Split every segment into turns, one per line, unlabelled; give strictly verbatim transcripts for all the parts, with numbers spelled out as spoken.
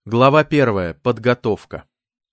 Глава первая. Подготовка.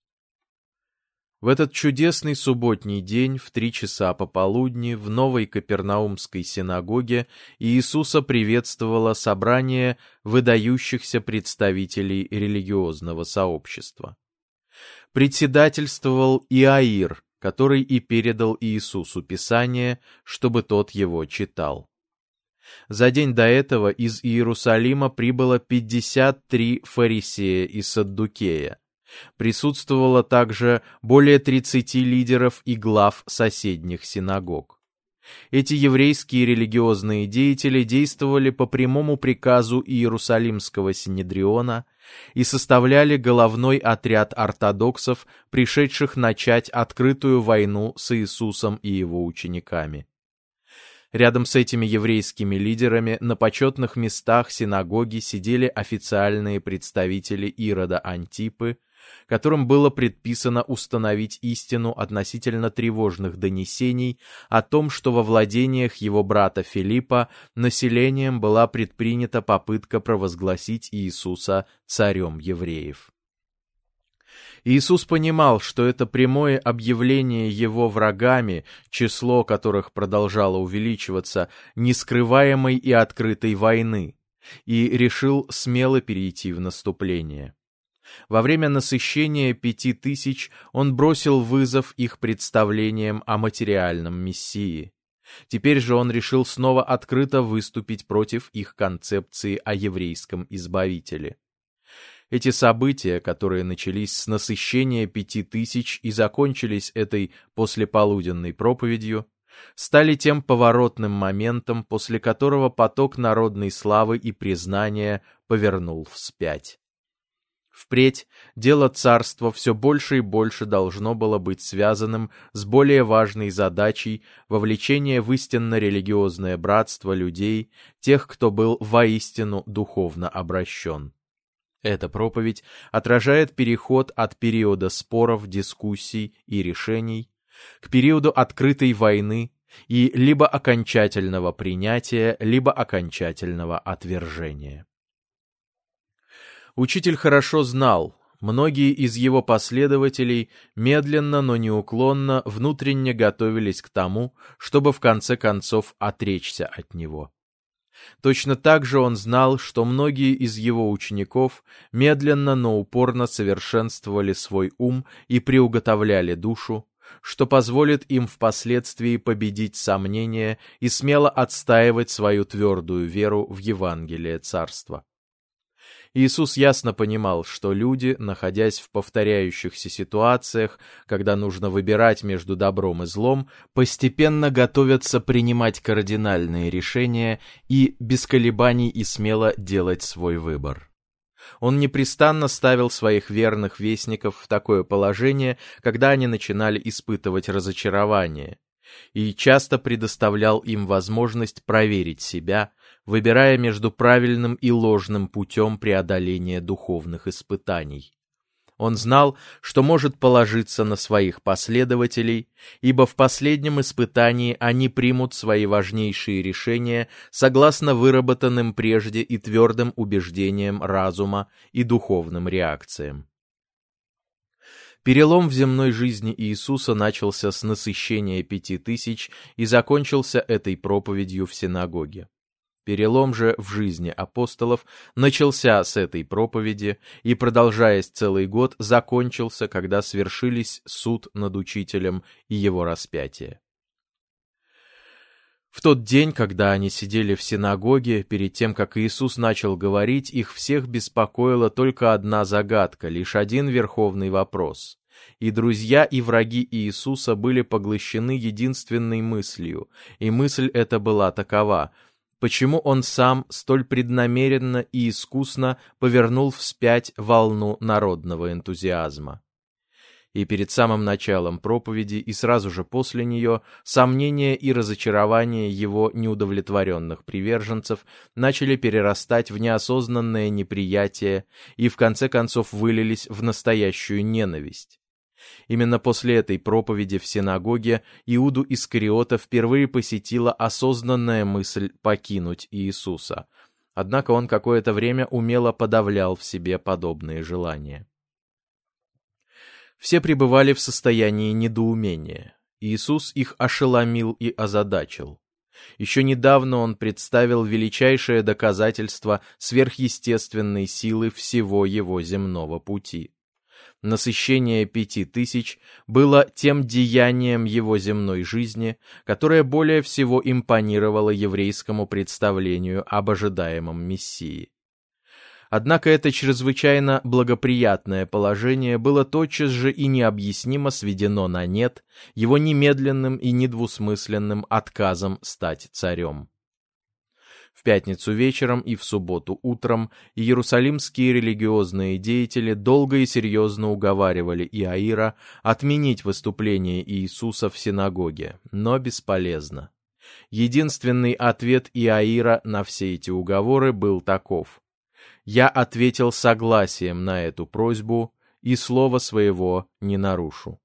В этот чудесный субботний день в три часа пополудни в Новой Капернаумской синагоге Иисуса приветствовало собрание выдающихся представителей религиозного сообщества. Председательствовал Иаир, который и передал Иисусу Писание, чтобы тот его читал. За день до этого из Иерусалима прибыло пятьдесят три фарисея и саддукея. Присутствовало также более тридцати лидеров и глав соседних синагог. Эти еврейские религиозные деятели действовали по прямому приказу Иерусалимского синедриона и составляли головной отряд ортодоксов, пришедших начать открытую войну с Иисусом и его учениками. Рядом с этими еврейскими лидерами на почетных местах синагоги сидели официальные представители Ирода Антипы, которым было предписано установить истину относительно тревожных донесений о том, что во владениях его брата Филиппа населением была предпринята попытка провозгласить Иисуса царем евреев. Иисус понимал, что это прямое объявление его врагами, число которых продолжало увеличиваться, нескрываемой и открытой войны, и решил смело перейти в наступление. Во время насыщения пяти тысяч он бросил вызов их представлениям о материальном Мессии. Теперь же он решил снова открыто выступить против их концепции о еврейском избавителе. Эти события, которые начались с насыщения пяти тысяч и закончились этой послеполуденной проповедью, стали тем поворотным моментом, после которого поток народной славы и признания повернул вспять. Впредь дело царства все больше и больше должно было быть связанным с более важной задачей вовлечения в истинно-религиозное братство людей, тех, кто был воистину духовно обращен. Эта проповедь отражает переход от периода споров, дискуссий и решений к периоду открытой войны и либо окончательного принятия, либо окончательного отвержения. Учитель хорошо знал, многие из его последователей медленно, но неуклонно внутренне готовились к тому, чтобы в конце концов отречься от него. Точно так же он знал, что многие из его учеников медленно, но упорно совершенствовали свой ум и приуготовляли душу, что позволит им впоследствии победить сомнения и смело отстаивать свою твердую веру в Евангелие Царства. Иисус ясно понимал, что люди, находясь в повторяющихся ситуациях, когда нужно выбирать между добром и злом, постепенно готовятся принимать кардинальные решения и без колебаний и смело делать свой выбор. Он непрестанно ставил своих верных вестников в такое положение, когда они начинали испытывать разочарование, и часто предоставлял им возможность проверить себя, выбирая между правильным и ложным путем преодоления духовных испытаний. Он знал, что может положиться на своих последователей, ибо в последнем испытании они примут свои важнейшие решения согласно выработанным прежде и твердым убеждениям разума и духовным реакциям. Перелом в земной жизни Иисуса начался с насыщения пяти тысяч и закончился этой проповедью в синагоге. Перелом же в жизни апостолов начался с этой проповеди и, продолжаясь целый год, закончился, когда свершились суд над учителем и его распятие. В тот день, когда они сидели в синагоге, перед тем, как Иисус начал говорить, их всех беспокоила только одна загадка, лишь один верховный вопрос. И друзья, и враги Иисуса были поглощены единственной мыслью, и мысль эта была такова: почему он сам столь преднамеренно и искусно повернул вспять волну народного энтузиазма. И перед самым началом проповеди и сразу же после нее сомнения и разочарования его неудовлетворенных приверженцев начали перерастать в неосознанное неприятие и в конце концов вылились в настоящую ненависть. Именно после этой проповеди в синагоге Иуду Искариота впервые посетила осознанная мысль покинуть Иисуса. Однако он какое-то время умело подавлял в себе подобные желания. Все пребывали в состоянии недоумения. Иисус их ошеломил и озадачил. Еще недавно он представил величайшее доказательство сверхъестественной силы всего его земного пути. Насыщение пяти тысяч было тем деянием его земной жизни, которое более всего импонировало еврейскому представлению об ожидаемом Мессии. Однако это чрезвычайно благоприятное положение было тотчас же и необъяснимо сведено на нет его немедленным и недвусмысленным отказом стать царем. В пятницу вечером и в субботу утром иерусалимские религиозные деятели долго и серьезно уговаривали Иаира отменить выступление Иисуса в синагоге, но бесполезно. Единственный ответ Иаира на все эти уговоры был таков: «Я ответил согласием на эту просьбу и слова своего не нарушу».